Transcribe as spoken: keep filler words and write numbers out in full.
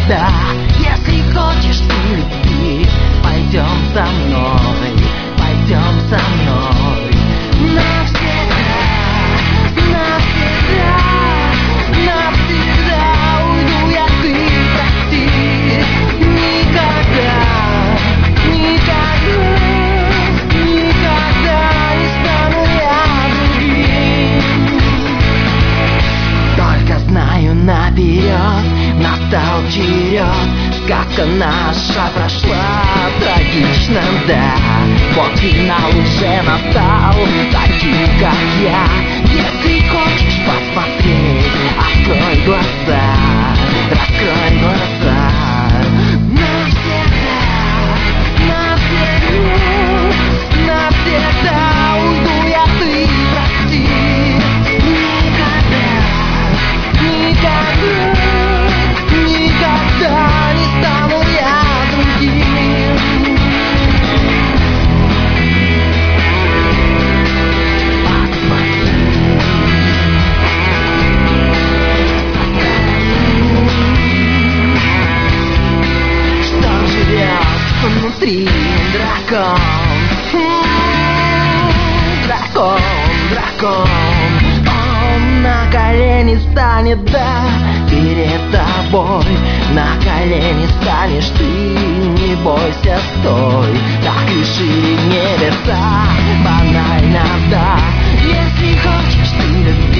никогда. Если хочешь ты любви, пойдем со мной, пойдем со мной. Навсегда, навсегда, навсегда уйду я, ты прости. Никогда, никогда, никогда не стану я другим. Только знаю наперед, настал черед. Сказка наша прошла трагично, да. Вот финал уже настал, таким как я. Если хочешь посмотреть, открой глаза, раскрой глаза. Навсегда, навсегда, навсегда уйду я, ты прости. Никогда, никогда, никогда не стану я другим. Посмотри со стороны, что живет внутри дракон. Дракон, дракон. Он на колени станет, да, перед тобой. На колени станешь ты, не бойся, стой. Так и шире небеса, банально, да. Если хочешь ты любви,